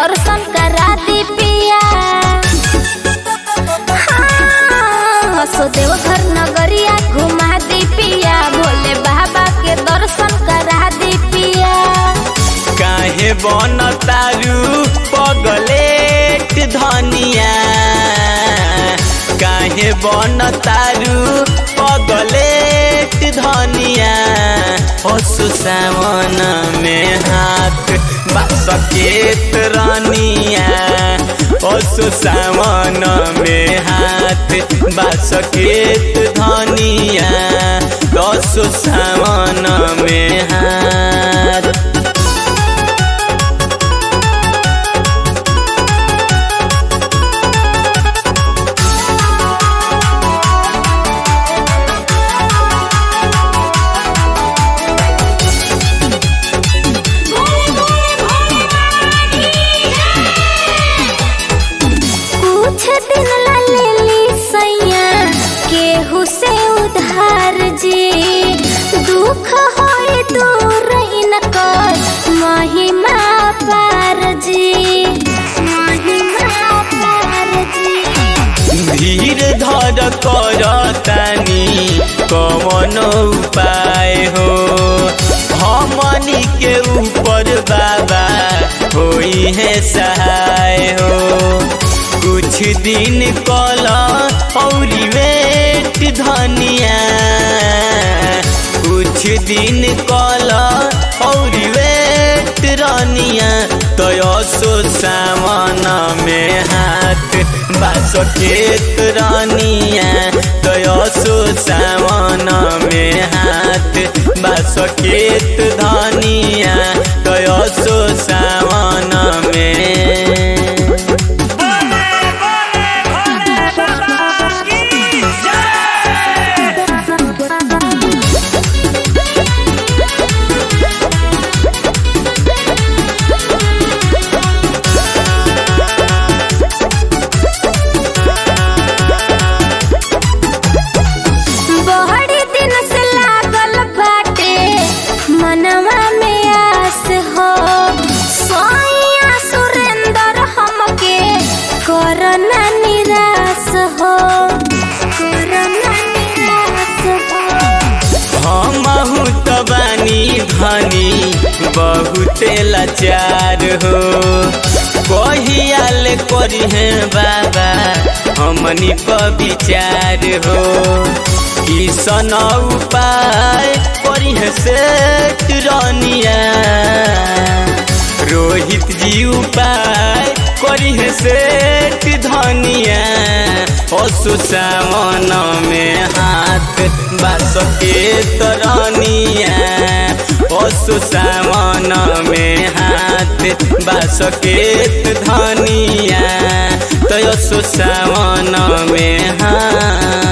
दर्शन करा दी पिया। हाँ, सो देवघर नगरिया घुमा दी पिया, भोले बाबा के दर्शन करा दी पिया। काहे बन तारू पगलेट धनिया, काहे बन तारू पगलेट धनिया। असु सावन में हाथ बासकेत रानिया, असु सावन में हाथ बासकेत धनिया, असु सावन में हाथ। कुछ दिन ला लेली सैया केहू से उधार जी, दुख होए दूर इनकर महिमा पार जी, महिमा पार जी। धीर धर कर तानी कौन उपाय हो, हमनी के ऊपर बाबा होई है सहाय हो। कुछ दिन कला और वेट धनिया, कुछ दिन कला और वेट रानिया। तयसो सावन में हाथ बासकेत रानिया, तयसो सावन में हाथ बासकेत धनिया, तयसो सावन में। बड़ी दिन से लागल बाटे मनवा में आस हो, सोइया सुरेंद्र हमके करना निराश हो, करना निराश हो। हमहु तो बानी धनी बहुते लाचार हो, कहियाल करी है बाबा हमनी पर विचार हो। किसन उपाय करी है सेठ रानिया, रोहित जी उपाय करी है सेठ धनिया। असु सावन में हाथ बासकेत रानिया, असु सावन में हाथ बासकेत धनिया, तो असु सावन में हाथ।